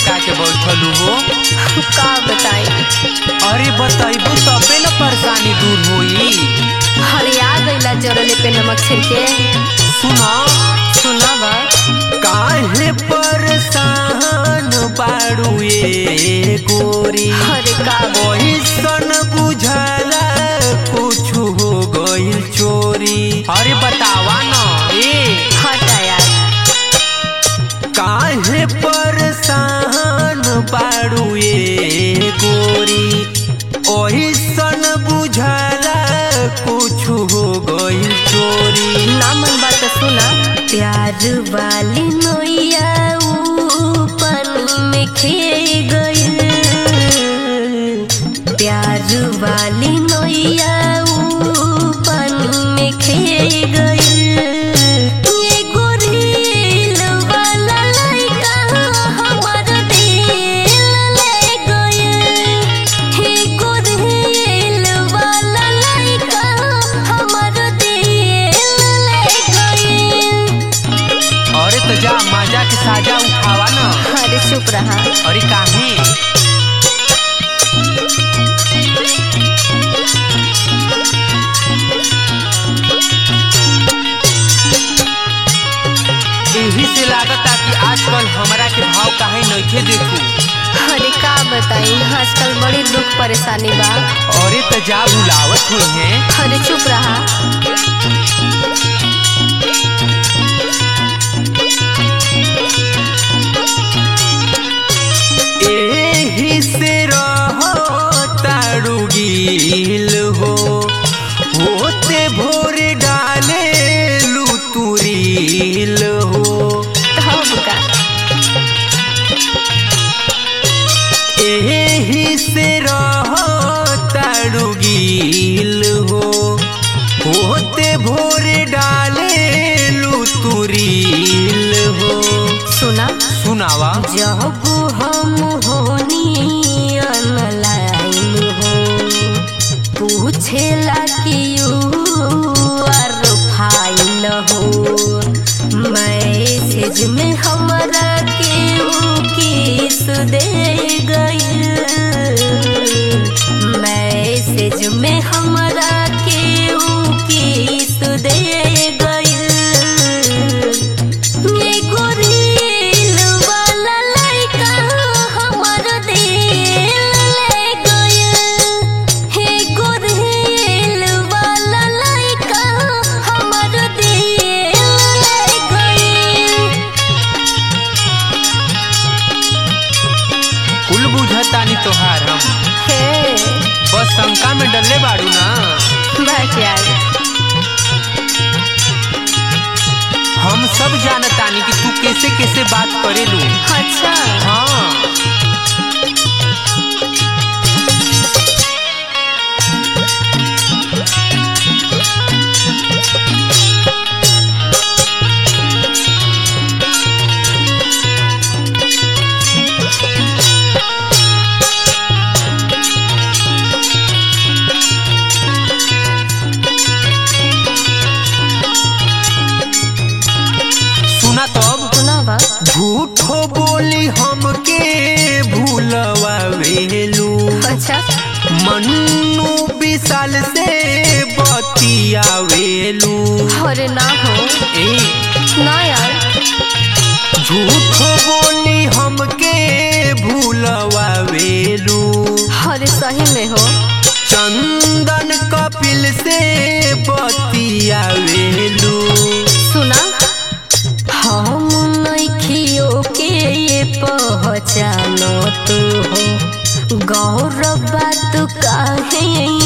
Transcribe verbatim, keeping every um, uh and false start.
लटका के बैठलू हो? का बताई? अरे बताइबू तबे न परेशानी दूर होई। हरिया गईला जरले पे नमक छिड़के। सुना सुना बा काहे परेशान बाड़ू ए गोरी? अरे का ओइसन बुझाला कुछ हो गइल चोरी। अरे बतावा न ए हटा यार। काहे परेशान बाड़ू ए गोरी? ओइसन बुझाला कुछ हो गइल चोरी। ना मन बात सुना। प्यार वाली नैया ऊ पानी में खे गई। प्यार वाली नैया ऊ पानी में खे गई। ये गोरील वाला लइका हमर दिल ले गई। हे गोरील वाला लइका हमर दिल ले गई। अरे तो जा मजा के साजा उठावा न। अरे चुप रहा। अरे काहे? यही से लागता कि आजकल हमरा के भाव काहे नइखे देखू। अरे का बताई आजकल बड़ी दुख परेशानी बा। अरे तो जा बुलावत हुई है। अरे चुप रहा। एही से रहो तारू गील हो, होते भोर डाले लू तुरील हो। तब का एही से रहो तारू गील हो, होते भोर डाले लू तुरील हो। सुना सुनावा जब हम होनी ऑनलाइन हो, पूछेला कि यू आर फाइन हो। मैसेज में हमरा के ऊ किस दे गई। मैसेज में हमरा के ऊ किस दे गई। ये गोरील वाला लइका हमर दिल ले गई। हे गोरील वाला लइका हमर दिल ले गई। कुल बुझतानी तोहार हम, हे बस शंका में डलले बाड़ू ना। बस यार। हम सब जानतानी कि तू कैसे कैसे बात करेलू। अच्छा हाँ सुना तब सुना बा झूठो बोली हमके भूलवावेलू। अच्छा मन्नू विशाल से बतियावेलू। अरे ना हो ए ना यार। झूठो बोली हमके भूलवावेलू। अरे सही में हो। चंदन कपिल से बतियावेलू। सुना हम नइखियो के ये पहचानो तू हो। गौरव बात काहे